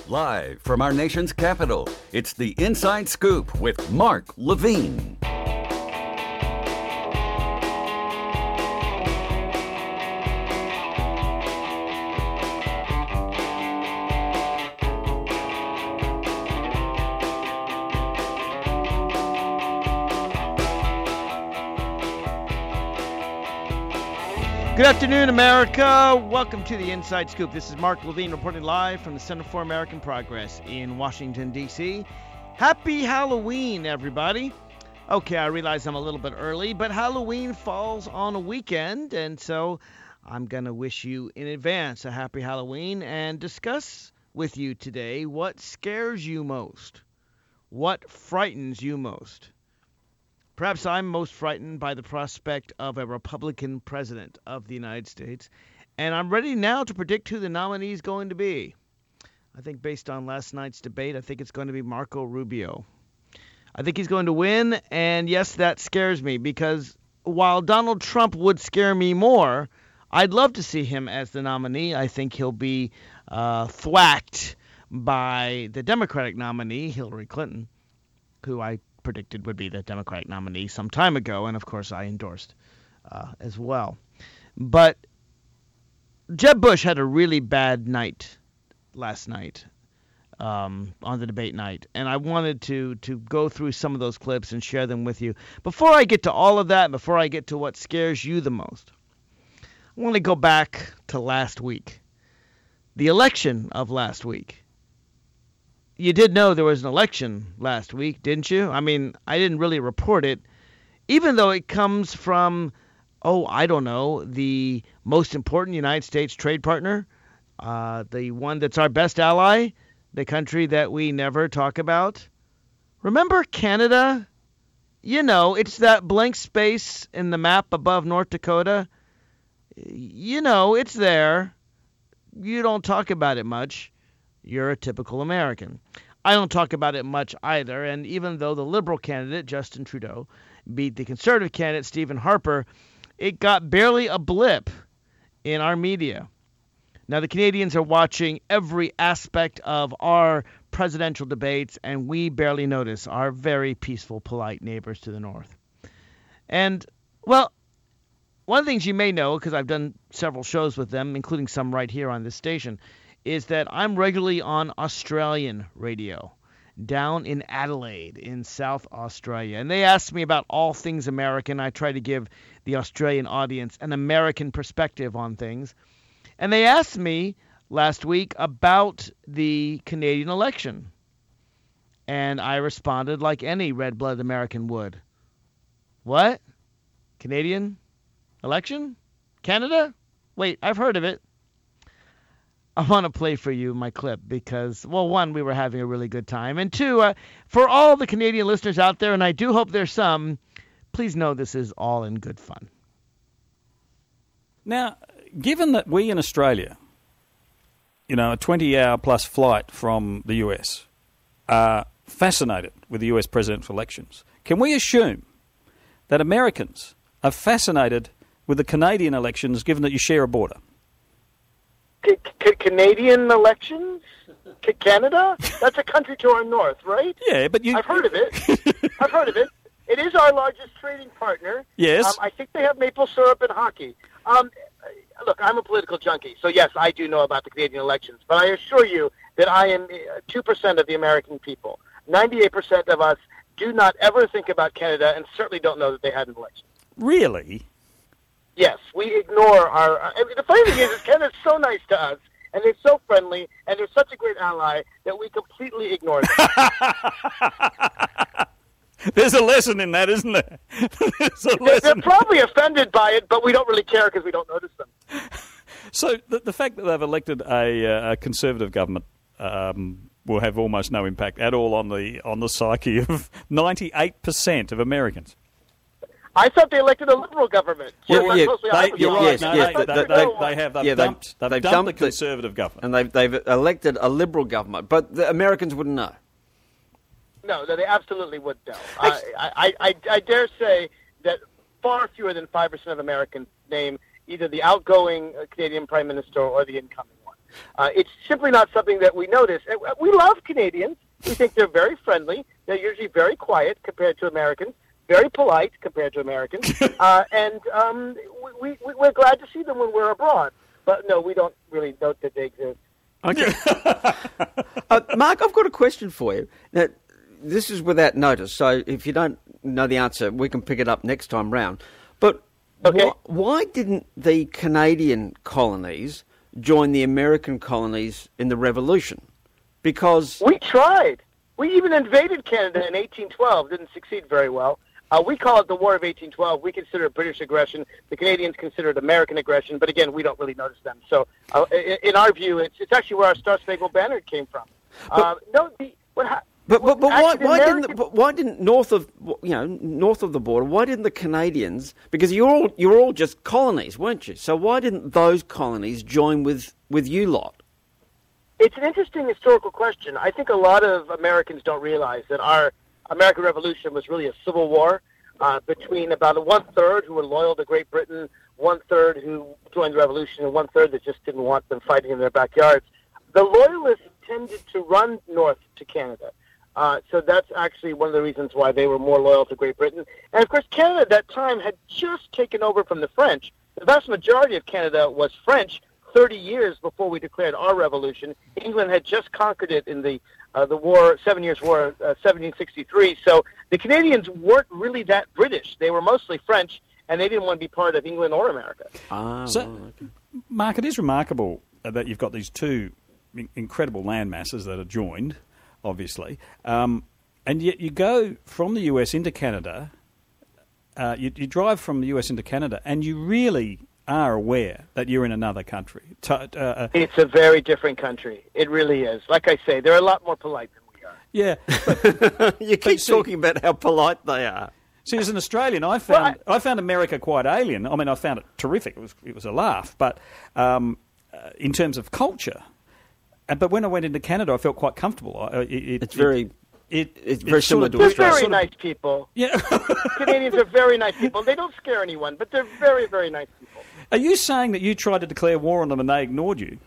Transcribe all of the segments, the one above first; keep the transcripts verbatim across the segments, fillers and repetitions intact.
Live from our nation's capital, it's the Inside Scoop with Mark Levine. Good afternoon, America. Welcome to the Inside Scoop. This is Mark Levine reporting live from the Center for American Progress in Washington, D C Happy Halloween, everybody. Okay, I realize I'm a little bit early, but Halloween falls on a weekend, and so I'm going to wish you in advance a happy Halloween and discuss with you today what scares you most, what frightens you most. Perhaps I'm most frightened by the prospect of a Republican president of the United States, and I'm ready now to predict who the nominee is going to be. I think based on last night's debate, I think it's going to be Marco Rubio. I think he's going to win, and yes, that scares me, because while Donald Trump would scare me more, I'd love to see him as the nominee. I think he'll be uh, thwacked by the Democratic nominee, Hillary Clinton, who I predicted would be the Democratic nominee some time ago, and of course I endorsed uh, as well. But Jeb Bush had a really bad night last night um, on the debate night, and I wanted to to go through some of those clips and share them with you. Before I get to all of that, before I get to what scares you the most, I want to go back to last week, the election of last week. You did know there was an election last week, didn't you? I mean, I didn't really report it, even though it comes from, oh, I don't know, the most important United States trade partner, uh, the one that's our best ally, the country that we never talk about. Remember Canada? You know, it's that blank space in the map above North Dakota. You know, it's there. You don't talk about it much. You're a typical American. I don't talk about it much either, and even though the Liberal candidate, Justin Trudeau, beat the Conservative candidate, Stephen Harper, it got barely a blip in our media. Now, the Canadians are watching every aspect of our presidential debates, and we barely notice our very peaceful, polite neighbors to the north. And, well, one of the things you may know, because I've done several shows with them, including some right here on this station, is that I'm regularly on Australian radio down in Adelaide in South Australia. And they ask me about all things American. I try to give the Australian audience an American perspective on things. And they asked me last week about the Canadian election. And I responded like any red-blooded American would. What? Canadian election? Canada? Wait, I've heard of it. I want to play for you my clip because, well, one, we were having a really good time. And two, uh, for all the Canadian listeners out there, and I do hope there's some, please know this is all in good fun. Now, given that we in Australia, you know, a twenty-hour plus flight from the U S, are fascinated with the U S presidential elections, can we assume that Americans are fascinated with the Canadian elections given that you share a border? C- C- Canadian elections? C- Canada? That's a country to our north, right? Yeah, but you... I've heard of it. I've heard of it. It is our largest trading partner. Yes. Um, I think they have maple syrup and hockey. Um, look, I'm a political junkie, so yes, I do know about the Canadian elections. But I assure you that I am two percent of the American people. ninety-eight percent of us do not ever think about Canada and certainly don't know that they had an election. Really? Yes, we ignore our... I mean, the funny thing is, is Canada's so nice to us, and they're so friendly, and they're such a great ally that we completely ignore them. There's a lesson in that, isn't there? There's a lesson. They're probably offended by it, but we don't really care because we don't notice them. So the, the fact that they've elected a, a Conservative government um, will have almost no impact at all on the on the psyche of ninety-eight percent of Americans. I thought they elected a Liberal government. Yeah, yeah, they, I you're right. yes, no, yes, they, they, they, they, they have. They've yeah, dumped, they've, they've they've dumped dumped the Conservative the, government. and they've they've elected a Liberal government, but the Americans wouldn't know. No, no, they absolutely would know. I, I, I, I dare say that far fewer than five percent of Americans name either the outgoing Canadian Prime Minister or the incoming one. Uh, it's simply not something that we notice. And we love Canadians. We think they're very friendly. They're usually very quiet compared to Americans, very polite compared to Americans, uh, and um, we, we, we're glad to see them when we're abroad. But no, we don't really note that they exist. Okay. uh, Mark, I've got a question for you. Now, this is without notice, so if you don't know the answer, we can pick it up next time round. But Okay. wh- why didn't the Canadian colonies join the American colonies in the Revolution? Because We tried. We even invaded Canada in eighteen twelve. Didn't succeed very well. Uh, we call it the War of eighteen twelve. We consider it British aggression. The Canadians consider it American aggression. But again, we don't really notice them. So uh, in, in our view, it's, it's actually where our Star Spangled Banner came from. Uh, no, the, what ha- But but, but why actually, why American- didn't the, but why didn't north of you know north of the border, why didn't the Canadians, because you're all you're all just colonies, weren't you? So why didn't those colonies join with, with you lot? It's an interesting historical question. I think a lot of Americans don't realize that our American Revolution was really a civil war uh, between about one-third who were loyal to Great Britain, one-third who joined the Revolution, and one-third that just didn't want them fighting in their backyards. The Loyalists tended to run north to Canada. Uh, so that's actually one of the reasons why they were more loyal to Great Britain. And, of course, Canada at that time had just taken over from the French. The vast majority of Canada was French thirty years before we declared our revolution. England had just conquered it in the uh, the war, Seven Years' War, uh, seventeen sixty-three. So the Canadians weren't really that British. They were mostly French, and they didn't want to be part of England or America. Ah, So, okay. Mark, it is remarkable that you've got these two in- incredible land masses that are joined, obviously, um, and yet you go from the U S into Canada, uh, you, you drive from the U S into Canada, and you really are aware that you're in another country. To, uh, uh, It's a very different country. It really is. Like I say, they're a lot more polite than we are. yeah. You keep see- talking about how polite they are. See, as an Australian, I found Well, I, found America quite alien. I mean, I found it terrific. It was it was a laugh, but um, uh, in terms of culture. Uh, but when I went into Canada, I felt quite comfortable. I- It, it, It's very- It, it, it's very sort similar of- to They're Australia. very sort of- nice people. Yeah. Canadians are very nice people. They don't scare anyone, but they're very, very nice people. Are you saying that you tried to declare war on them and they ignored you?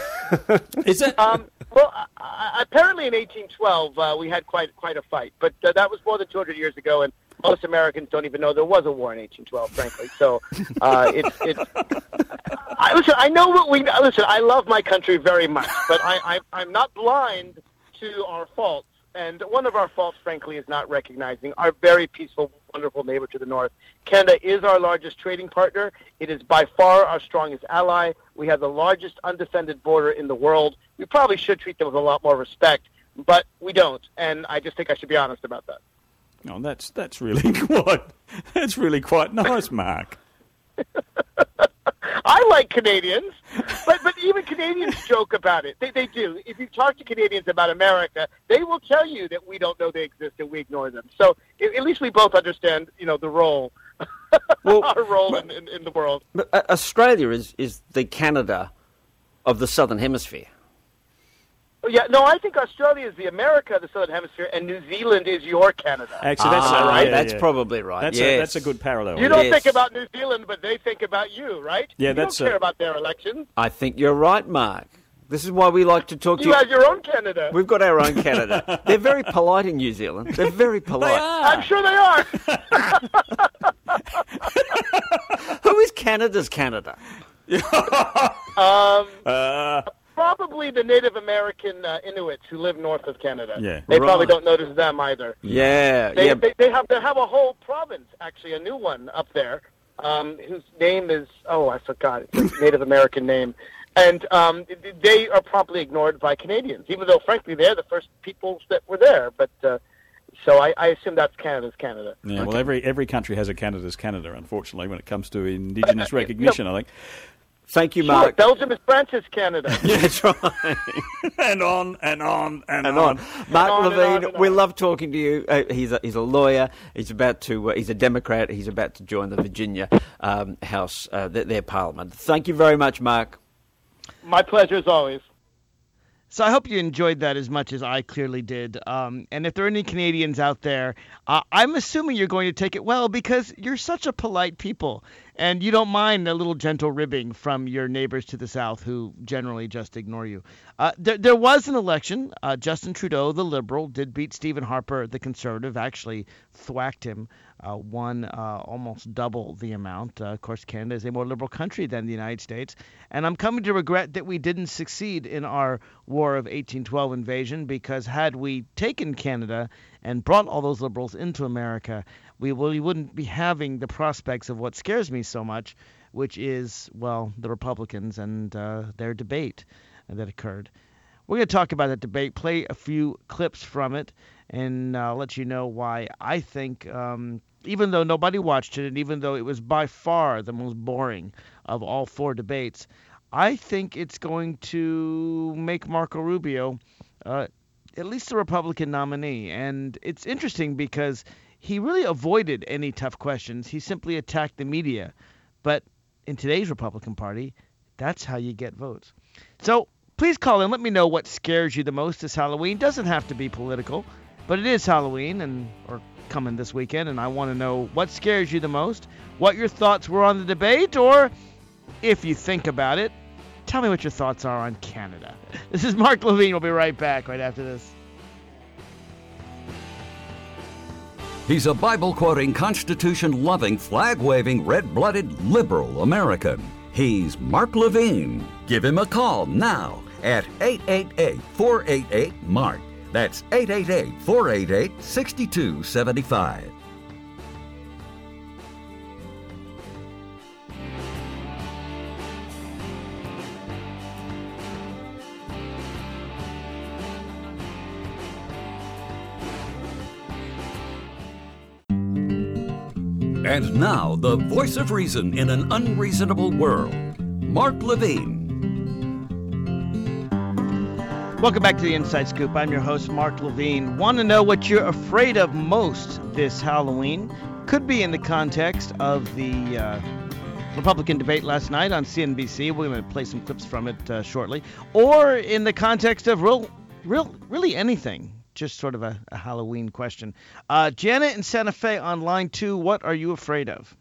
Is that? Um, well, uh, uh, apparently in eighteen twelve uh, we had quite quite a fight, but uh, that was more than two hundred years ago, and most Americans don't even know there was a war in eighteen twelve, frankly. So uh, it's it's. I, listen, I know what we listen. I love my country very much, but I, I I'm not blind to our faults. And one of our faults, frankly, is not recognizing our very peaceful, wonderful neighbor to the north. Canada is our largest trading partner. It is by far our strongest ally. We have the largest undefended border in the world. We probably should treat them with a lot more respect, but we don't. And I just think I should be honest about that. Oh, that's that's really quite that's really quite nice, Mark. I like Canadians, but but even Canadians joke about it. They they do. If you talk to Canadians about America, they will tell you that we don't know they exist and we ignore them. So at at least we both understand, you know, the role, Well, our role in, in, in the world. But uh, Australia is, is the Canada of the Southern Hemisphere. Yeah, no, I think Australia is the America of the Southern Hemisphere, and New Zealand is your Canada. Actually, that's Ah, uh, right. yeah, That's yeah. probably right. That's yes. a, that's a good parallel. You don't Yes. think about New Zealand, but they think about you, right? Yeah, you that's don't care a- about their elections. I think you're right, Mark. This is why we like to talk to You you. have your own Canada. We've got our own Canada. They're very polite in New Zealand. They're very polite. I'm sure they are. Who is Canada's Canada? um, Uh, probably the Native American uh, Inuits who live north of Canada. Yeah. They probably Right. don't notice them either. Yeah, They, yeah. they, they have they have a whole province, actually, a new one up there, um, whose name is, oh, I forgot. It's a Native American name. And um, they are promptly ignored by Canadians, even though, frankly, they're the first peoples that were there. But uh, so I, I assume that's Canada's Canada. yeah, well, every every country has a Canada's Canada, unfortunately, when it comes to Indigenous recognition, I think. Thank you, Sure, Mark. Belgium is France's Canada. Yeah, that's right. And on and on and, And on. Mark on and Levine, on and we on. love talking to you. Uh, he's a, he's a lawyer. He's about to. Uh, he's a Democrat. He's about to join the Virginia um, House, uh, their, their Parliament. Thank you very much, Mark. My pleasure as always. So I hope you enjoyed that as much as I clearly did. Um, and if there are any Canadians out there, uh, I'm assuming you're going to take it well because you're such a polite people. And you don't mind a little gentle ribbing from your neighbors to the south who generally just ignore you. Uh, there, there was an election. Uh, Justin Trudeau, the Liberal, did beat Stephen Harper, the Conservative, actually thwacked him, uh, won uh, almost double the amount. Uh, of course, Canada is a more liberal country than the United States. And I'm coming to regret that we didn't succeed in our War of eighteen twelve invasion, because had we taken Canada and brought all those liberals into America, we, we wouldn't be having the prospects of what scares me so much, which is, well, the Republicans and uh, their debate that occurred. We're going to talk about that debate, play a few clips from it, and uh, let you know why I think, um, even though nobody watched it, and even though it was by far the most boring of all four debates, I think it's going to make Marco Rubio uh, at least a Republican nominee. And it's interesting because he really avoided any tough questions. He simply attacked the media. But in today's Republican Party, that's how you get votes. So please call in. Let me know what scares you the most this Halloween. Doesn't have to be political, but it is Halloween and or coming this weekend, and I want to know what scares you the most, what your thoughts were on the debate, or if you think about it, tell me what your thoughts are on Canada. This is Mark Levine. We'll be right back right after this. He's a Bible-quoting, Constitution-loving, flag-waving, red-blooded liberal American. He's Mark Levine. Give him a call now at eight eight eight, four eight eight, MARK. That's eight eight eight, four eight eight, six two seven five. And now, the voice of reason in an unreasonable world, Mark Levine. Welcome back to the Inside Scoop. I'm your host, Mark Levine. Want to know what you're afraid of most this Halloween? Could be in the context of the uh, Republican debate last night on C N B C. We're going to play some clips from it uh, shortly. Or in the context of real, real, really anything. Just sort of a, a Halloween question. Uh, Janet in Santa Fe on line two, what are you afraid of?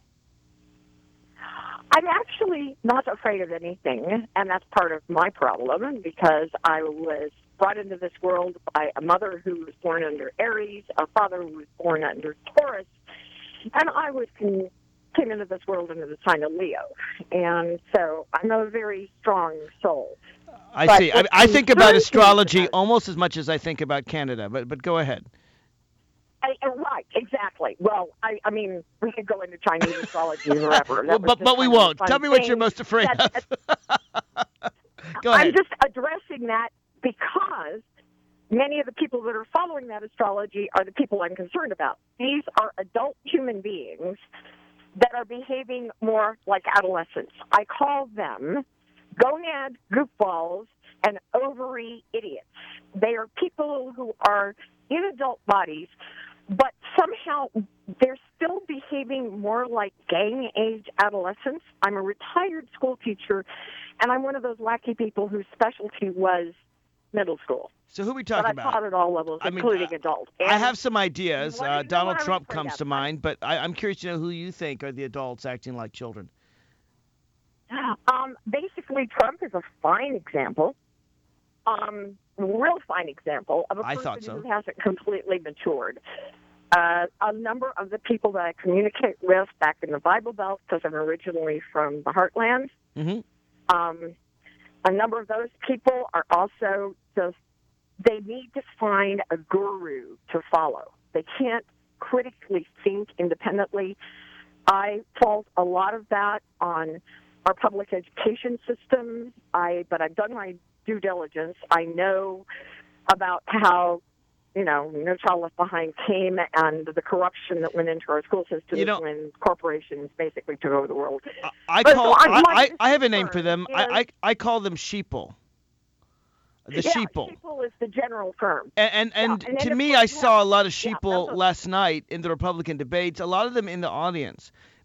I'm actually not afraid of anything, and that's part of my problem, because I was brought into this world by a mother who was born under Aries, a father who was born under Taurus, and I was con- came into this world under the sign of Leo. And so I'm a very strong soul. I but see. I, I think about astrology almost as much as I think about Canada, but but go ahead. I, right, exactly. Well, I, I mean, we could go into Chinese astrology forever. well, but but we won't. Tell me what you're most afraid that, of. Go ahead. I'm just addressing that because many of the people that are following that astrology are the people I'm concerned about. These are adult human beings that are behaving more like adolescents. I call them gonad goofballs and ovary idiots. They are people who are in adult bodies, but somehow they're still behaving more like gang-age adolescents. I'm a retired school teacher, and I'm one of those wacky people whose specialty was middle school. So who are we talking but I about? taught at all levels, I mean, including uh, adult. I And have some ideas. you Uh, wanna know Donald what I'm Trump afraid comes of? to mind, but I, I'm curious to know who you think are the adults acting like children. Um, basically, Trump is a fine example, um, real fine example of a I person thought so. who hasn't completely matured. Uh, a number of the people that I communicate with back in the Bible Belt, because I'm originally from the Heartland, Mm-hmm. um, a number of those people are also just, they need to find a guru to follow. They can't critically think independently. I fault a lot of that on our public education system, I but I've done my due diligence. I know about how, you know, No Child Left Behind came and the corruption that went into our school system You know- when corporations basically took over the world. I, I But call so I'm I, not I, I have a name for concerned them. I, is- I I call them sheeple. The yeah, sheeple. sheeple is the general term. And and, Yeah, and and then to of me, course I you saw have- a lot of yeah, sheeple that's a- last night in the Republican debates. A lot of them in the audience,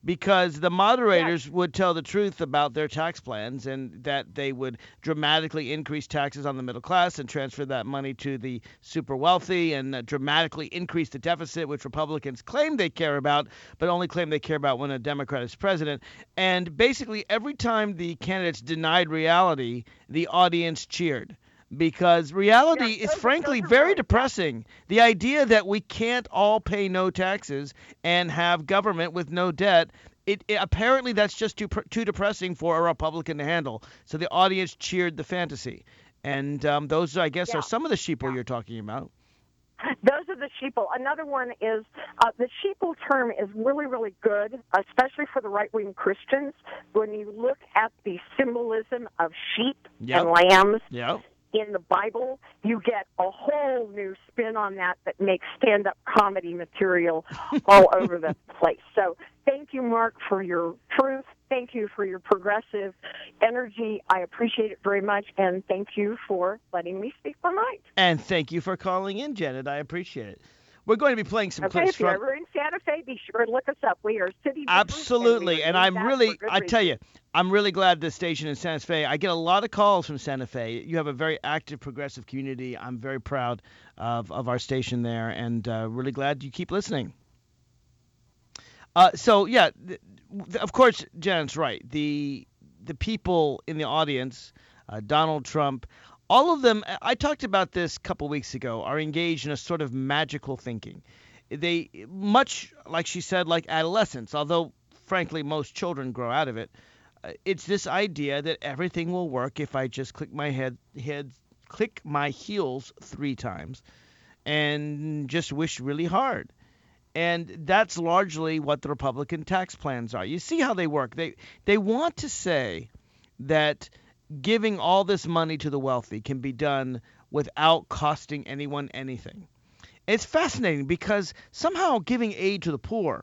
because the moderators would tell the truth about their tax plans and that they would dramatically increase taxes on the middle class and transfer that money to the super wealthy and uh, dramatically increase the deficit, which Republicans claim they care about, but only claim they care about when a Democrat is president. And basically every time the candidates denied reality, the audience cheered. Because reality Yeah, is those- frankly those are very right. depressing. The idea that we can't all pay no taxes and have government with no debt, it, it apparently that's just too pr- too depressing for a Republican to handle. So the audience cheered the fantasy, and um, those I guess Yeah. are some of the sheeple you're talking about. Those are the sheeple. Another one is uh, the sheeple term is really, really good, especially for the right-wing Christians. When you look at the symbolism of sheep Yep. and lambs Yeah. in the Bible, you get a whole new spin on that that makes stand-up comedy material all over the place. So thank you, Mark, for your truth. Thank you for your progressive energy. I appreciate it very much, and thank you for letting me speak my mind. And thank you for calling in, Janet. I appreciate it. We're going to be playing some Okay, clips if you're from. ever in Santa Fe, be sure to look us up. We are city members, Absolutely, and, and we are I'm doing that really, for good I tell reason. you, I'm really glad the station in Santa Fe. I get a lot of calls from Santa Fe. You have a very active, progressive community. I'm very proud of, of our station there, and uh, really glad you keep listening. Uh, so yeah, th- th- of course, Janet's right. The the people in the audience, uh, Donald Trump, all of them. I talked about this a couple weeks ago. Are engaged in a sort of magical thinking. They much like she said, like adolescents. Although, frankly, most children grow out of it. Uh, it's this idea that everything will work if I just click my head, head, click my heels three times, and just wish really hard. And that's largely what the Republican tax plans are. You see how they work. They they want to say that giving all this money to the wealthy can be done without costing anyone anything. It's fascinating because somehow giving aid to the poor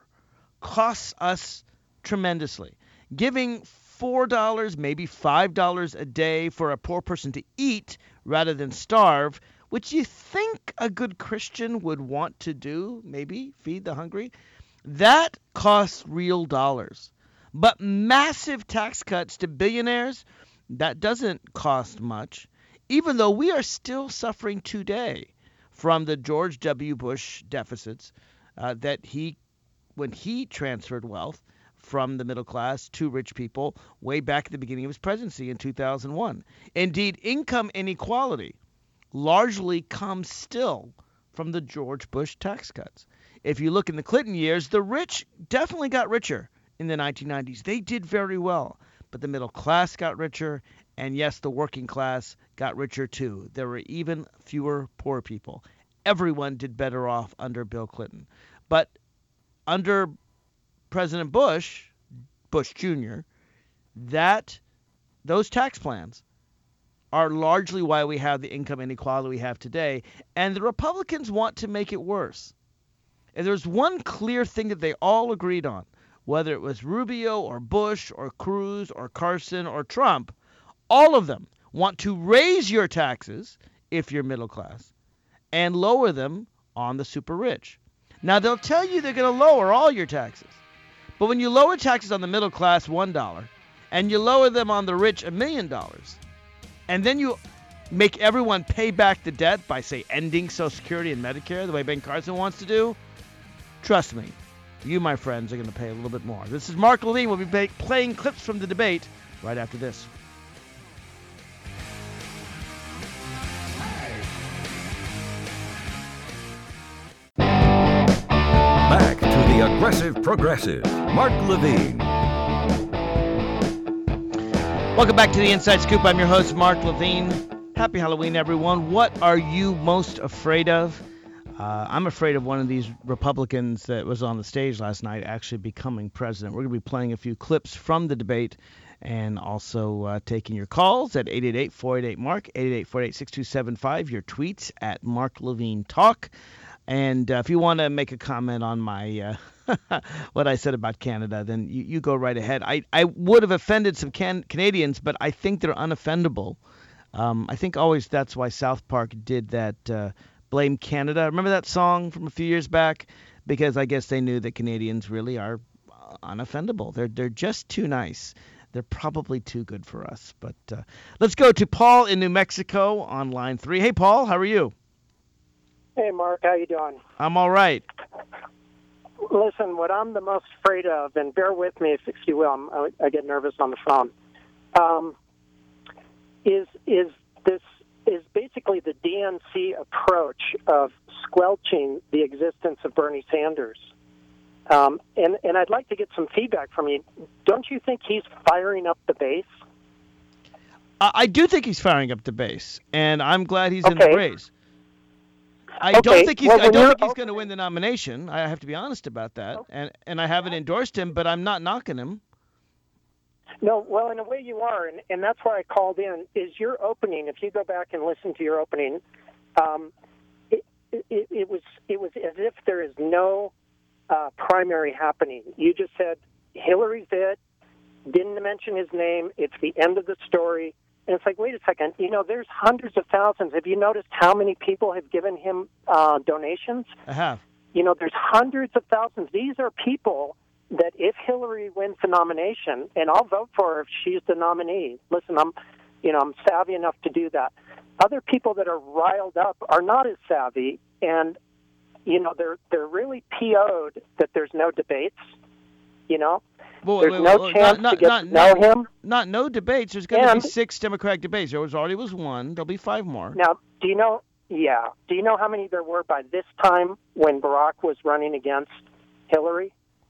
costs us tremendously. Giving four dollars, maybe five dollars a day for a poor person to eat rather than starve, which you think a good Christian would want to do, maybe feed the hungry, that costs real dollars. But massive tax cuts to billionaires, that doesn't cost much, even though we are still suffering today from the George W. Bush deficits uh, that he, when he transferred wealth from the middle class to rich people way back at the beginning of his presidency in two thousand one. Indeed, income inequality largely comes still from the George Bush tax cuts. If you look in the Clinton years, the rich definitely got richer in the nineteen nineties. They did very well, but the middle class got richer, and yes, the working class got richer too. There were even fewer poor people. Everyone did better off under Bill Clinton. But under President Bush, Bush Junior, that those tax plans are largely why we have the income inequality we have today, and the Republicans want to make it worse. And there's one clear thing that they all agreed on, whether it was Rubio or Bush or Cruz or Carson or Trump, all of them want to raise your taxes if you're middle class and lower them on the super rich. Now, they'll tell you they're going to lower all your taxes, but when you lower taxes on the middle class one dollar and you lower them on the rich a million dollars, and then you make everyone pay back the debt by, say, ending Social Security and Medicare the way Ben Carson wants to do, trust me, you, my friends, are going to pay a little bit more. This is Mark Levine. We'll be pay- playing clips from the debate right after this. Back to the Aggressive Progressive, Mark Levine. Welcome back to the Inside Scoop. I'm your host, Mark Levine. Happy Halloween, everyone. What are you most afraid of? Uh, I'm afraid of one of these Republicans that was on the stage last night actually becoming president. We're going to be playing a few clips from the debate and also uh, taking your calls at eight eight eight, four eight eight, MARK, eight eight eight, four eight eight, six two seven five, your tweets at Mark Levine Talk. And uh, if you want to make a comment on my uh, what I said about Canada, then you, you go right ahead. I, I would have offended some can- Canadians, but I think they're unoffendable. Um, I think always that's why South Park did that uh, Blame Canada. Remember that song from a few years back? Because I guess they knew that Canadians really are unoffendable. They're they're just too nice. They're probably too good for us. But uh, let's go to Paul in New Mexico on line three. Hey, Paul, how are you? Hey, Mark, how you doing? I'm all right. Listen, what I'm the most afraid of, and bear with me if, if you will, I'm, I, I get nervous on the phone, um, is is this is basically the D N C approach of squelching the existence of Bernie Sanders. Um, and, and I'd like to get some feedback from you. Don't you think he's firing up the base? I, I do think he's firing up the base, and I'm glad he's okay. in the race. I okay. don't think he's. Well, I don't think he's okay. going to win the nomination. I have to be honest about that, and and I haven't endorsed him, but I'm not knocking him. No, well, in a way you are, and, and that's why I called in. Is your opening? If you go back and listen to your opening, um, it, it, it was it was as if there is no uh, primary happening. You just said Hillary's it. Didn't mention his name. It's the end of the story. And it's like, wait a second, you know, there's hundreds of thousands. Have you noticed how many people have given him uh, donations? I have. You know, there's hundreds of thousands. These are people that if Hillary wins the nomination, and I'll vote for her if she's the nominee. Listen, I'm, you know, I'm savvy enough to do that. Other people that are riled up are not as savvy, and, you know, they're they're really P O'd that there's no debates, you know. Well, There's wait, no wait, chance not, to get not, to know not, him. Not no debates. There's going to And- be six Democratic debates. There was already was one. There'll be five more. Now, do you know? Yeah. Do you know how many there were by this time when Barack was running against Hillary?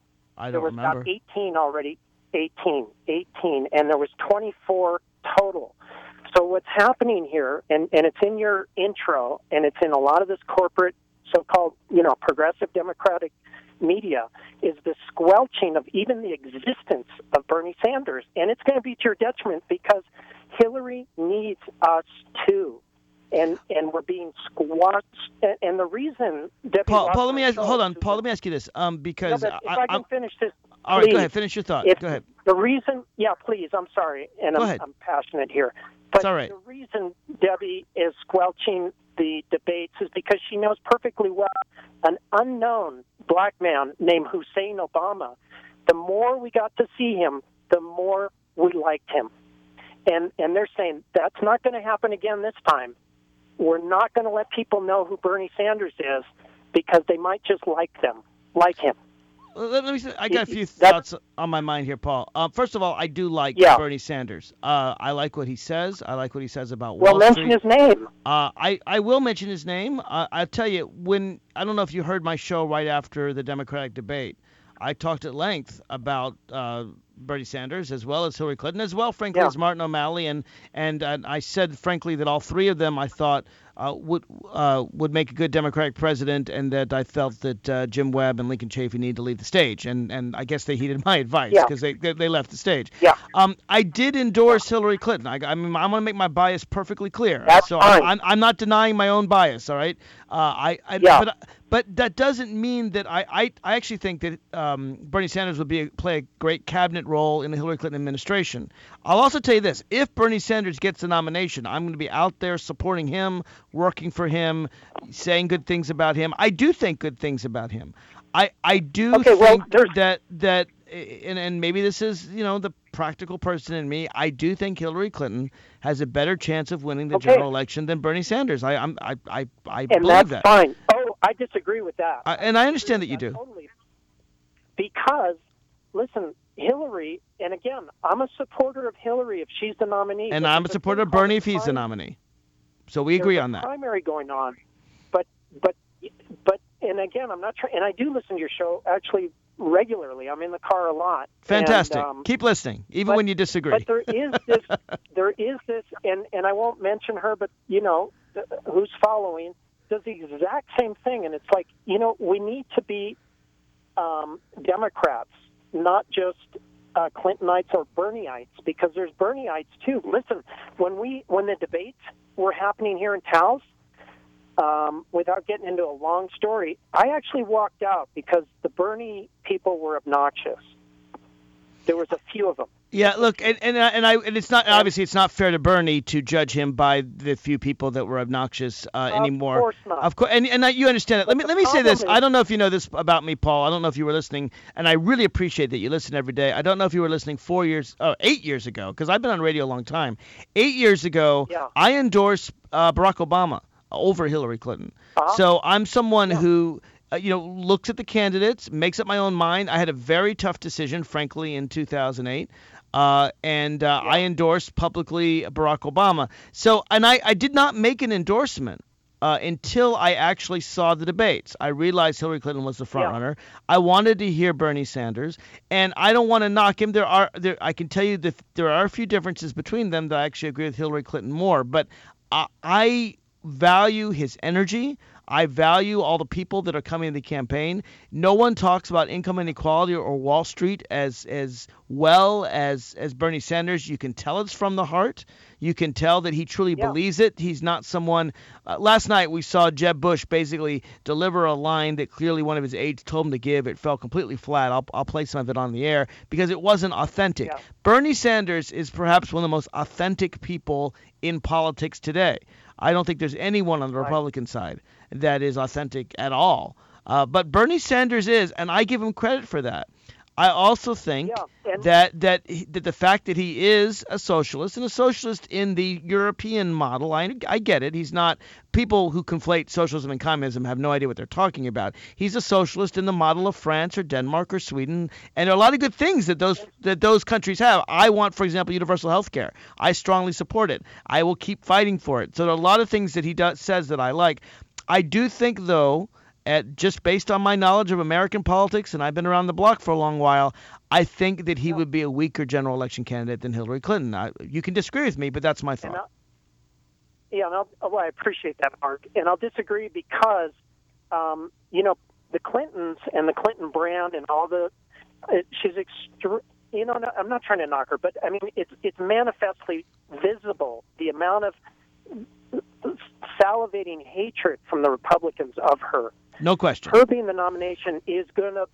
I There don't was remember. about eighteen already. eighteen, eighteen, and there was twenty-four total. So what's happening here, and, and it's in your intro, and it's in a lot of this corporate, so-called, you know, progressive Democratic media, is the squelching of even the existence of Bernie Sanders. And it's going to be to your detriment because Hillary needs us too. And and we're being squashed. And, and the reason Debbie Paul, Paul, let me ask. Wasserman Hold on, Schultz, Paul. Let me ask you this. Um, because no, but if I, I, can I'm, finish this, all right, go please. ahead. Finish your thought. If Go ahead. The reason, yeah, please, I'm sorry, and Go I'm, ahead. I'm passionate here. But It's all right. the reason Debbie is squelching the debates is because she knows perfectly well an unknown black man named Hussein Obama. The more we got to see him, the more we liked him. And and they're saying that's not going to happen again this time. We're not going to let people know who Bernie Sanders is because they might just like them, like him. Well, Let, let me. Say, I got a few That's- thoughts on my mind here, Paul. Uh, first of all, I do like Yeah. Bernie Sanders. Uh, I like what he says. I like what he says about Well, Wall mention Street. his name. Uh, I, I will mention his name. Uh, I'll tell you, when I don't know if you heard my show right after the Democratic debate, I talked at length about uh, Bernie Sanders as well as Hillary Clinton, as well, frankly, Yeah. as Martin O'Malley, and and uh, I said, frankly, that all three of them I thought uh, would uh, would make a good Democratic president, and that I felt that uh, Jim Webb and Lincoln Chafee need to leave the stage, and and I guess they heeded my advice Yeah. because they, they they left the stage. Yeah. Um, I did endorse Hillary Clinton. I, I mean, I'm going to make my bias perfectly clear. That's so fine. I, I'm I'm not denying my own bias. All right. Uh, I, I Yeah. but but that doesn't mean that I I, I actually think that um, Bernie Sanders would be a, play a great cabinet role in the Hillary Clinton administration. I'll also tell you this: if Bernie Sanders gets the nomination, I'm going to be out there supporting him, working for him, saying good things about him. I do think good things about him. I I do Okay, well, think there's- that that and and maybe this is you know the practical person in me. I do think Hillary Clinton has a better chance of winning the Okay. general election than Bernie Sanders. I I'm, I I I And believe that's that. fine. Oh, I disagree with that. I, and I understand that you do. Totally. Because, listen, Hillary, and again, I'm a supporter of Hillary if she's the nominee. And but I'm a there's supporter thing of Bernie called if he's the prim- nominee. So we agree there's a on that. primary going on. But, but, but, and again, I'm not trying, and I do listen to your show actually regularly. I'm in the car a lot. Fantastic. And, um, Keep listening, even but- when you disagree. But there is this, there is this, and, and I won't mention her, but, you know, th- who's following, does the exact same thing. And it's like, you know, we need to be um, Democrats, not just uh, Clintonites or Bernieites, because there's Bernieites too. Listen, when we when the debates were happening here in Taos, um, without getting into a long story, I actually walked out because the Bernie people were obnoxious. There was a few of them. Yeah, look, and and, uh, and I and it's not obviously it's not fair to Bernie to judge him by the few people that were obnoxious uh, anymore. Of course not. Of course, and and I, you understand it. Let me the let me say this. problem is- I don't know if you know this about me, Paul. I don't know if you were listening, and I really appreciate that you listen every day. I don't know if you were listening four years, oh, eight years ago, because I've been on radio a long time. Eight years ago, Yeah. I endorsed uh, Barack Obama over Hillary Clinton. Uh-huh. So I'm someone who. Uh, you know, looks at the candidates, makes up my own mind. I had a very tough decision, frankly, in two thousand eight. Uh, and uh, I endorsed publicly Barack Obama. So, and I, I did not make an endorsement uh, until I actually saw the debates. I realized Hillary Clinton was the front Yeah. runner. I wanted to hear Bernie Sanders, and I don't want to knock him. There are, there, I can tell you that there are a few differences between them that I actually agree with Hillary Clinton more. But I, I value his energy. I value all the people that are coming to the campaign. No one talks about income inequality or Wall Street as as well as as Bernie Sanders. You can tell it's from the heart. You can tell that he truly Yeah. believes it. He's not someone. Uh, last night we saw Jeb Bush basically deliver a line that clearly one of his aides told him to give. It fell completely flat. I'll I'll play some of it on the air because it wasn't authentic. Yeah. Bernie Sanders is perhaps one of the most authentic people in politics today. I don't think there's anyone on the Republican side that is authentic at all. Uh, but Bernie Sanders is, and I give him credit for that. I also think Yeah, and- that that he- that the fact that he is a socialist and a socialist in the European model, I, I get it. He's not people who conflate socialism and communism have no idea what they're talking about. He's a socialist in the model of France or Denmark or Sweden, and there are a lot of good things that those that those countries have. I want, for example, universal health care. I strongly support it. I will keep fighting for it. So there are a lot of things that he does, says that I like. I do think, though, at just based on my knowledge of American politics, and I've been around the block for a long while, I think that he would be a weaker general election candidate than Hillary Clinton. I, you can disagree with me, but that's my And thought. I'll- yeah, and I'll, well, I appreciate that, Mark. And I'll disagree because, um, you know, the Clintons and the Clinton brand and all the, uh, she's extre- you know, no- I'm not trying to knock her, but I mean, it's it's manifestly visible the amount of salivating hatred from the Republicans of her. No question. Her being the nomination is going to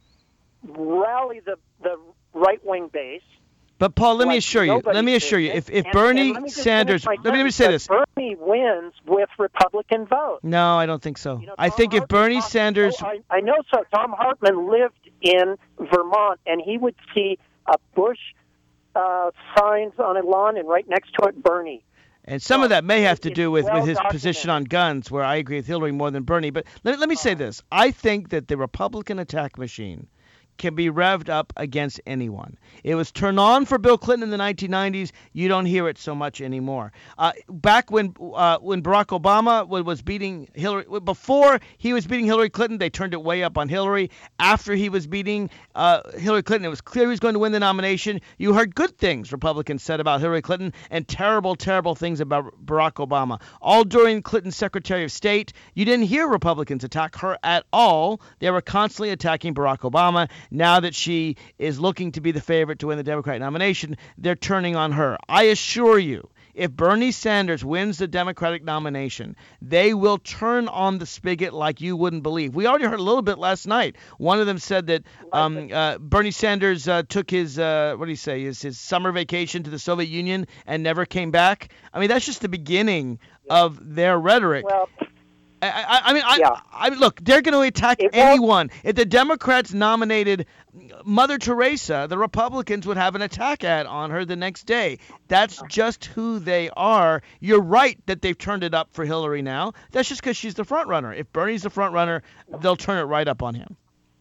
rally the the right wing base. But Paul, let me like assure you, nobody let me did. assure you, if if And- Bernie and let me just Sanders, finish let my me, let me sentence, say that this. Bernie wins with Republican votes. No, I don't think so. You know, I Tom think if Hartman Bernie talked- Sanders, oh, I, I know so. Tom Hartman lived in Vermont, and he would see a Bush uh, signs on a lawn, and right next to it, Bernie. and some of that may have to it's do with, with his well position on guns, where I agree with Hillary more than Bernie. But let, let me say this. I think that the Republican attack machine can be revved up against anyone. It was turned on for Bill Clinton in the nineteen nineties. You don't hear it so much anymore. Uh, back when uh, when Barack Obama wa- was beating Hillary, before he was beating Hillary Clinton, they turned it way up on Hillary. After he was beating uh, Hillary Clinton, it was clear he was going to win the nomination. You heard good things Republicans said about Hillary Clinton and terrible, terrible things about Barack Obama. All during Clinton's Secretary of State, you didn't hear Republicans attack her at all. They were constantly attacking Barack Obama. Now that she is looking to be the favorite to win the Democratic nomination, they're turning on her. I assure you, if Bernie Sanders wins the Democratic nomination, they will turn on the spigot like you wouldn't believe. We already heard a little bit last night. One of them said that um, uh, Bernie Sanders uh, took his, uh, what do you say, his, his summer vacation to the Soviet Union and never came back. I mean, that's just the beginning of their rhetoric. Well, I, I, I mean, I, Yeah. I, look, they're going to attack It won't- anyone. If the Democrats nominated Mother Teresa, the Republicans would have an attack ad on her the next day. That's just who they are. You're right that they've turned it up for Hillary now. That's just because she's the front runner. If Bernie's the front runner, they'll turn it right up on him.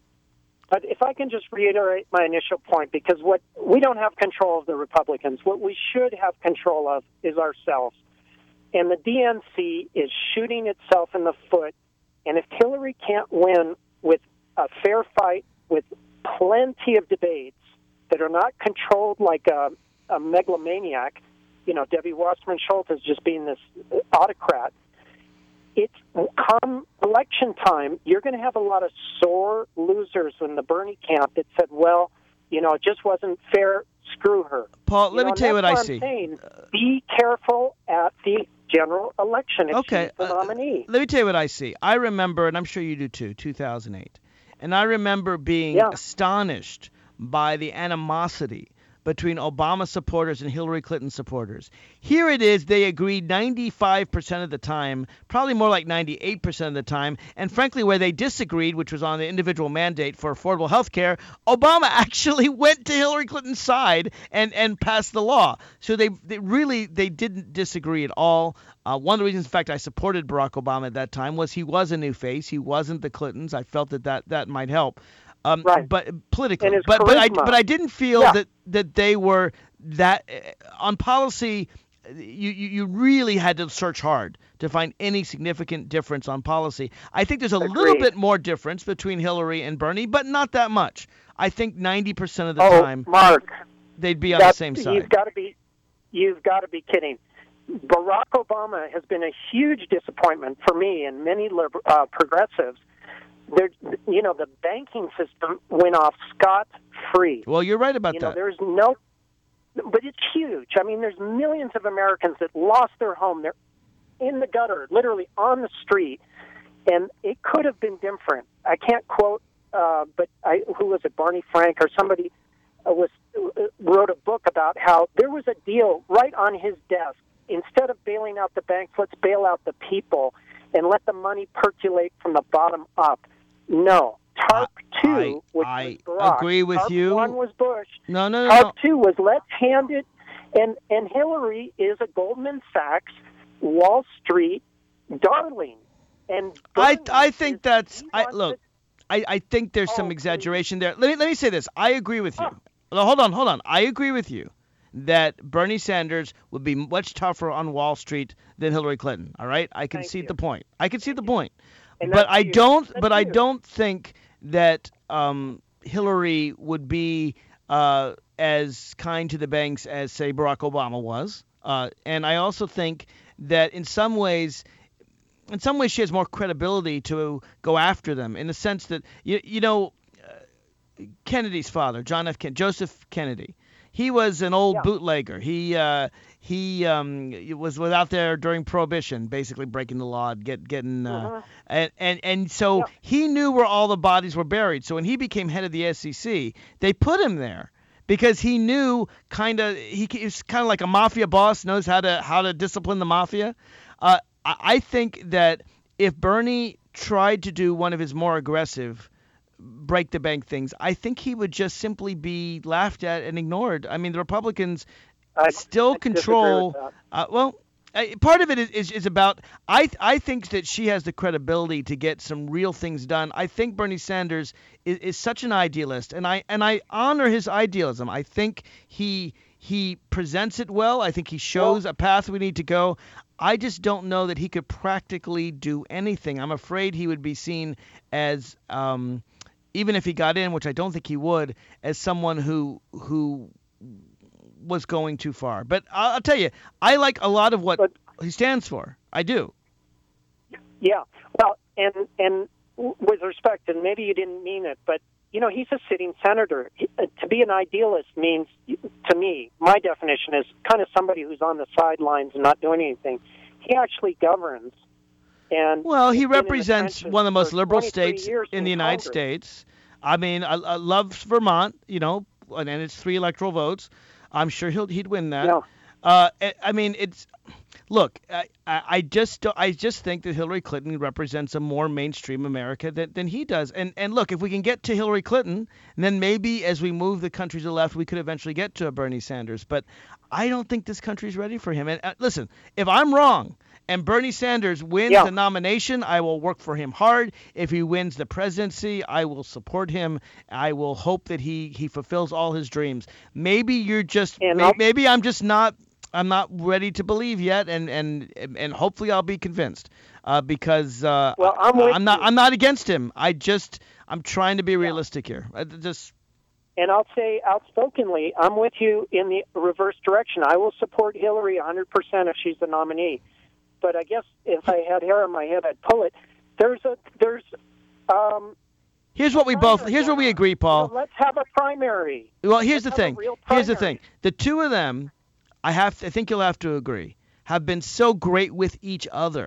But if I can just reiterate my initial point, because what we don't have control of the Republicans. What we should have control of is ourselves. And the D N C is shooting itself in the foot. And if Hillary can't win with a fair fight, with plenty of debates that are not controlled like a, a megalomaniac, you know, Debbie Wasserman Schultz is just being this autocrat. It's come election time, you're going to have a lot of sore losers in the Bernie camp that said, well, you know, it just wasn't fair, screw her. Paul, You let know, me tell you what that's I I'm see. saying. Be careful at the general election if Okay, she's the uh, nominee. Let me tell you what I see. I remember, and I'm sure you do too, two thousand eight. And I remember being Yeah. astonished by the animosity between Obama supporters and Hillary Clinton supporters. Here it is, they agreed ninety-five percent of the time, probably more like ninety-eight percent of the time, and frankly, where they disagreed, which was on the individual mandate for affordable health care, Obama actually went to Hillary Clinton's side and, and passed the law. So they, they really, they didn't disagree at all. Uh, one of the reasons, in fact, I supported Barack Obama at that time was he was a new face. He wasn't the Clintons. I felt that that, that might help. Um, right. But politically, And his but but I charisma. but I didn't feel Yeah. that, that they were that uh, on policy. You, you you really had to search hard to find any significant difference on policy. I think there's a little Agreed. bit more difference between Hillary and Bernie, but not that much. I think ninety percent of the Oh, time Mark, they'd be on the that's- same You've side. got to be, you've got to be kidding. Barack Obama has been a huge disappointment for me and many liber- uh, progressives. There, you know, the banking system went off scot-free. Well, you're right about You know, that. there's no, but it's huge. I mean, there's millions of Americans that lost their home. They're in the gutter, literally on the street, and it could have been different. I can't quote, uh, but I, who was it, Barney Frank or somebody uh, was uh, wrote a book about how there was a deal right on his desk. Instead of bailing out the banks, let's bail out the people and let the money percolate from the bottom up. No. TARP two, I- which I was Barack. agree with TARP you. one was Bush. No, no, no, TARP no. two was let's hand it, and, and Hillary is a Goldman Sachs, Wall Street darling. And I Bernie I think is- that's he I wants look. it- I, I think there's some Oh, exaggeration there. Let me let me say this. I agree with you. Huh. No, hold on, hold on. I agree with you that Bernie Sanders would be much tougher on Wall Street than Hillary Clinton. All right, I can Thank see you. the point. I can see the point. And But that's I huge. don't. That's But I huge. don't think that um, Hillary would be uh, as kind to the banks as say Barack Obama was. Uh, and I also think that in some ways. In some ways, she has more credibility to go after them in the sense that, you, you know, uh, Kennedy's father, John F. Ken- Joseph Kennedy, he was an old Yeah. bootlegger. He uh, he um, was was out there during Prohibition, basically breaking the law, get getting, uh, Uh-huh. and and and so Yeah. he knew where all the bodies were buried. So when he became head of the S E C, they put him there. Because he knew kind of he he's kind of like a mafia boss, knows how to how to discipline the mafia. Uh, I I think that if Bernie tried to do one of his more aggressive break the bank things, I think he would just simply be laughed at and ignored. I mean, the Republicans I- still I disagree control. with that. Uh, well, uh, part of it is, is, is about. I I think that she has the credibility to get some real things done. I think Bernie Sanders is, is such an idealist, and I and I honor his idealism. I think he he presents it well. I think he shows a path we need to go. I just don't know that he could practically do anything. I'm afraid he would be seen as, um, even if he got in, which I don't think he would, as someone who who was going too far. But I'll, I'll tell you, I like a lot of what But- he stands for. I do. Yeah, well, and and with respect, and maybe you didn't mean it, but you know, he's a sitting senator. He, uh, to be an idealist means, to me, my definition is kind of somebody who's on the sidelines and not doing anything. He actually governs. And Well, he has been in the represents trenches one of the most for liberal twenty-three states years in the United Congress. States. I mean, I, I love Vermont, you know, and it's three electoral votes. I'm sure he'll he'd win that. Yeah. Uh, I- I mean, it's look. I, I I just don't- I just think that Hillary Clinton represents a more mainstream America than, than he does. And and look, if we can get to Hillary Clinton, then maybe as we move the country to the left, we could eventually get to a Bernie Sanders. But I don't think this country's ready for him. And uh, listen, if I'm wrong and Bernie Sanders wins Yeah. the nomination, I will work for him hard. If he wins the presidency, I will support him. I will hope that he he fulfills all his dreams. Maybe you're just And may, I'll- maybe I'm just not I'm not ready to believe yet, and and and hopefully I'll be convinced uh, because uh, Well, I'm with I'm not you. I'm not against him. I just I'm trying to be realistic here. I just And I'll say outspokenly, I'm with you in the reverse direction. I will support Hillary one hundred percent if she's the nominee. But I guess if I had hair on my head, I'd pull it. There's a there's um. here's what we both here's what we primary. agree, Paul. You know, let's have a primary. Well, here's the Let's have a thing. real Here's the primary. thing. The two of them, I have. To, I think you'll have to agree, have been so great with each other.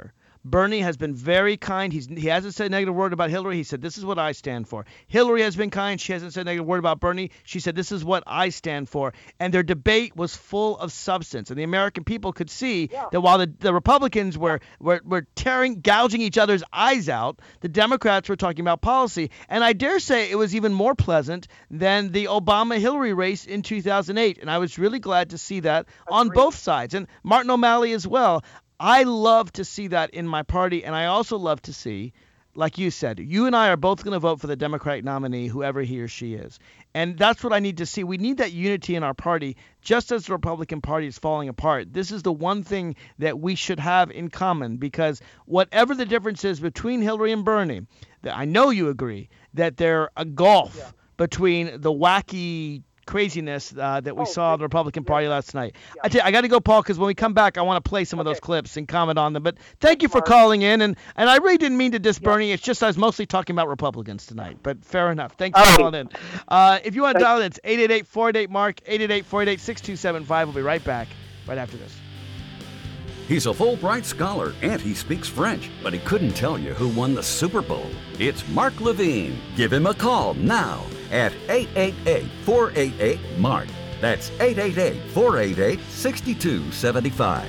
Bernie has been very kind. He's he hasn't said a negative word about Hillary. He said, this is what I stand for. Hillary has been kind. She hasn't said a negative word about Bernie. She said, this is what I stand for. And their debate was full of substance. And the American people could see Yeah. that while the, the Republicans were, were, were tearing, gouging each other's eyes out, the Democrats were talking about policy. And I dare say it was even more pleasant than the Obama-Hillary race in two thousand eight. And I was really glad to see that on both sides. And Martin O'Malley as well. I love to see that in my party, and I also love to see, like you said, you and I are both going to vote for the Democratic nominee, whoever he or she is. And that's what I need to see. We need that unity in our party, just as the Republican Party is falling apart. This is the one thing that we should have in common, because whatever the difference is between Hillary and Bernie, that I know you agree that they're a gulf Yeah. between the wacky craziness uh, that we Oh, saw in the Republican yeah. Party last night. Yeah. I, tell you, I got to go, Paul, because when we come back, I want to play some of those Okay. clips and comment on them. But thank you for Mark. calling in, and, and I really didn't mean to diss Yeah. Bernie. It's just I was mostly talking about Republicans tonight. But fair enough. Thanks All for right. calling in. Uh, if you want to Thanks. dial in, it's eight eight eight, four eight eight, MARK, eight eight eight, four eight eight, six two seven five. We'll be right back right after this. He's a Fulbright scholar and he speaks French, but he couldn't tell you who won the Super Bowl. It's Mark Levine. Give him a call now at eight eight eight, four eight eight, MARK. That's eight eight eight, four eight eight, six two seven five.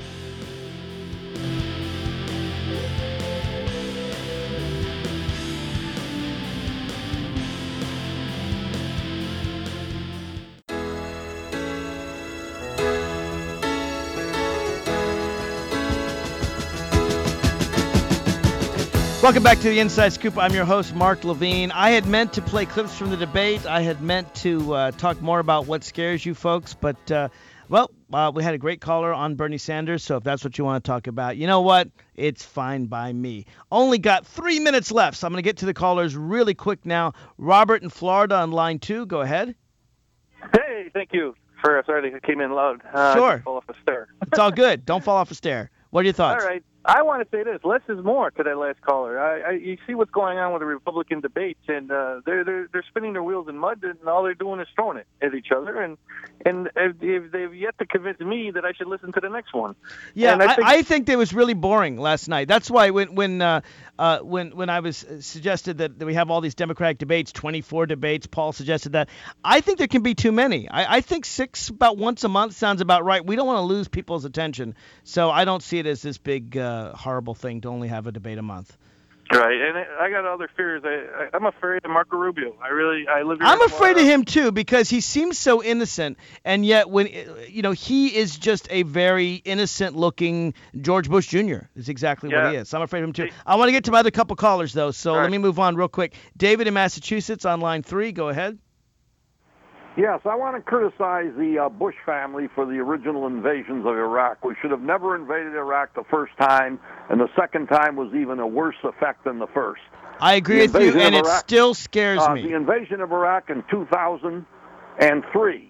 Welcome back to the Inside Scoop. I'm your host, Mark Levine. I had meant to play clips from the debate. I had meant to uh, talk more about what scares you folks, but, uh, well, uh, we had a great caller on Bernie Sanders, so if that's what you want to talk about, you know what? It's fine by me. Only got three minutes left, so I'm going to get to the callers really quick now. Robert in Florida on line two. Go ahead. Hey, thank you. For sorry, I came in loud. Uh, Sure. I just fell off the stair. It's all good. Don't fall off a stair. What are your thoughts? All right. I want to say this: less is more. To that last caller, I, I you see what's going on with the Republican debates, and uh, they're they're they're spinning their wheels in mud, and all they're doing is throwing it at each other. And and if, if they've yet to convince me that I should listen to the next one. Yeah, And I, I think- I think it was really boring last night. That's why when when uh, uh, when when I was suggested that, that we have all these Democratic debates, twenty-four debates, Paul suggested that. I think there can be too many. I, I think six about once a month sounds about right. We don't want to lose people's attention, so I don't see it as this big uh, horrible thing to only have a debate a month. Right, and I I got other fears. I, I I'm afraid of Marco Rubio. I really I live here. I'm in afraid of Florida. him too because he seems so innocent, and yet when you know he is just a very innocent-looking George Bush Junior is exactly what Yeah. he is. So I'm afraid of him too. I want to get to my other couple callers though, so All let right. me move on real quick. David in Massachusetts on line three. Go ahead. Yes, I want to criticize the uh, Bush family for the original invasions of Iraq. We should have never invaded Iraq the first time, and the second time was even a worse effect than the first. I agree The with you, invasion and of it Iraq- still scares Uh, me. the invasion of Iraq in two thousand three.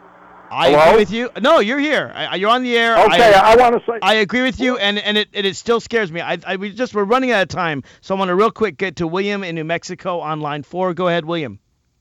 I Hello? agree with you. No, you're here. I, you're on the air. Okay, I, I, want to say. I agree with you, and and it, and it still scares me. I, I we just we're running out of time, so I want to real quick get to William in New Mexico on line four. Go ahead, William.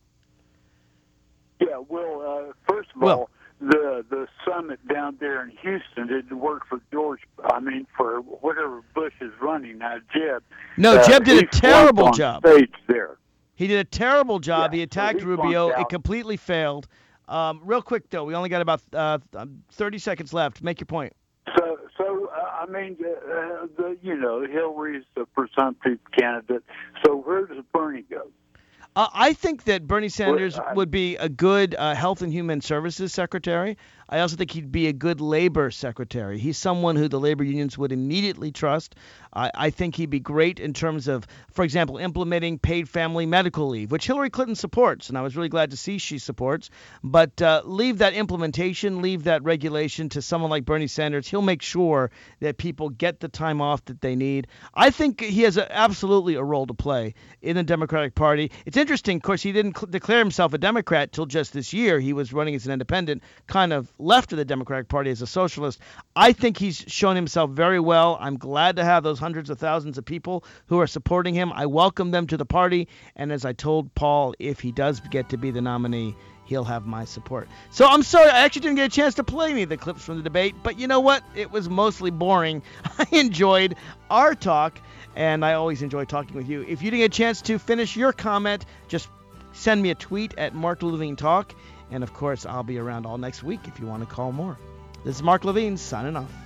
Yeah, well, uh, first of Will. all, the the summit down there in Houston didn't work for George. I mean, for whatever Bush is running now, Jeb. No, uh, Jeb did he a terrible flunked job. on stage there. He did a terrible job. Yeah, he attacked so he flunked Rubio. It out. completely failed. Um, real quick though, we only got about uh, thirty seconds left. Make your point. So, so uh, I mean, uh, the you know, Hillary's the presumptive candidate. So where does Bernie go? Uh, I think that Bernie Sanders I- would be a good uh, Health and Human Services secretary. I also think he'd be a good labor secretary. He's someone who the labor unions would immediately trust. I, I think he'd be great in terms of, for example, implementing paid family medical leave, which Hillary Clinton supports, and I was really glad to see she supports. But uh, leave that implementation, leave that regulation to someone like Bernie Sanders. He'll make sure that people get the time off that they need. I think he has a, absolutely a role to play in the Democratic Party. It's interesting, of course, he didn't cl- declare himself a Democrat till just this year. He was running as an independent, kind of left of the Democratic Party as a socialist. I think he's shown himself very well. I'm glad to have those hundreds of thousands of people who are supporting him. I welcome them to the party. And as I told Paul, if he does get to be the nominee, he'll have my support. So I'm sorry, I actually didn't get a chance to play any of the clips from the debate, but you know what? It was mostly boring. I enjoyed our talk, and I always enjoy talking with you. If you didn't get a chance to finish your comment, just send me a tweet at Mark Levine Talk, and of course, I'll be around all next week if you want to call more. This is Mark Levine signing off.